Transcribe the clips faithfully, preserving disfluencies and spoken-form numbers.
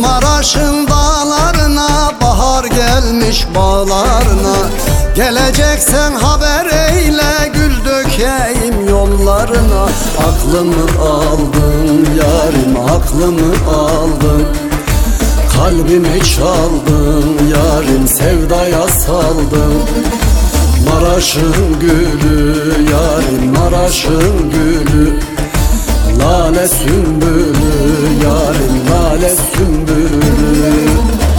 Maraş'ın dağlarına, bahar gelmiş bağlarına. Geleceksen haber eyle, gül dökeyim yollarına. Aklımı aldın yarim, aklımı aldın. Kalbimi çaldın yarim, sevdaya saldın. Maraş'ın gülü yarim, Maraş'ın gülü. Lale sümbülü yarim, lale sümbülü.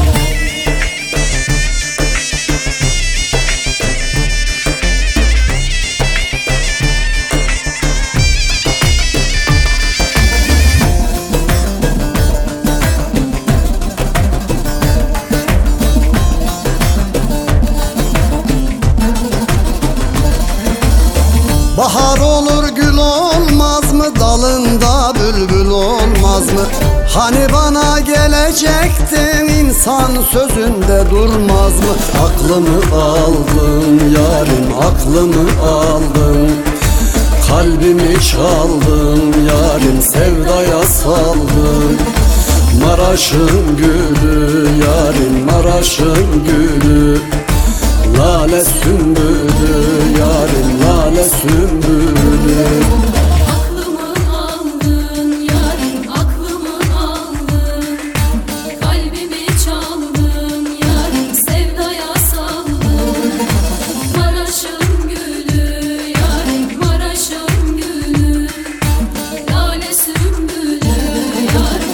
Bahar olur gül olmaz mı, dalında bülbül olmaz mı? Hani bana gelecektin, insan sözünde durmaz mı? Aklımı aldın yarim, aklımı aldın. Kalbimi çaldın yarim, sevdaya saldın. Maraş'ın gülü yarim, Maraş'ın gülü. Lale sümbülü yarim, lale sümbülü. Aklımı aldın yarim, aklımı aldın. Kalbimi çaldın yarim, sevdaya saldın. Maraş'ın gülü yarim, Maraş'ın gülü. Lale sümbülü yarim.